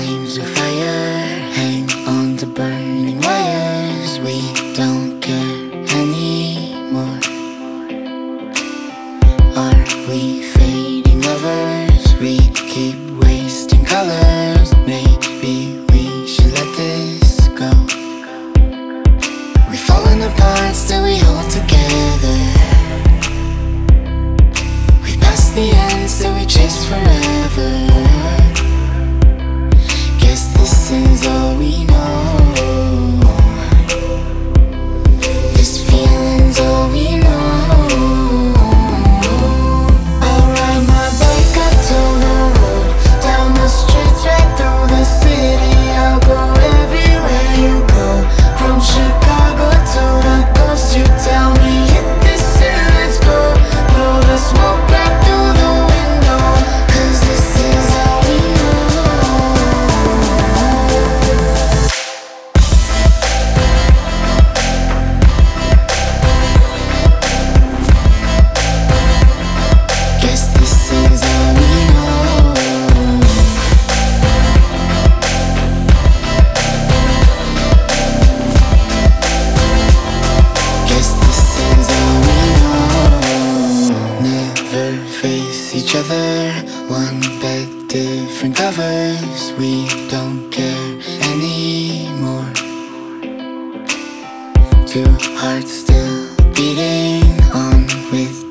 flames of fire hang on to burning wires. We don't care anymore. Are we fading lovers? We keep wasting colors. Maybe we should let this go. We've fallen apart, still we hold together. We've passed the end, still we chase forever. Guess this is all we know. This feeling's all we know. I'll ride my bike up to the road, down the streets, right through the city. I'll go everywhere you go, from Chicago to the coast. You tell me hit this and let's go. Blow the smoke right through the window, 'cause this is all we know. Guess this is all we know. Guess this is all we know. Never face each other, one bed, different covers. We don't care anymore. Two hearts still beating on with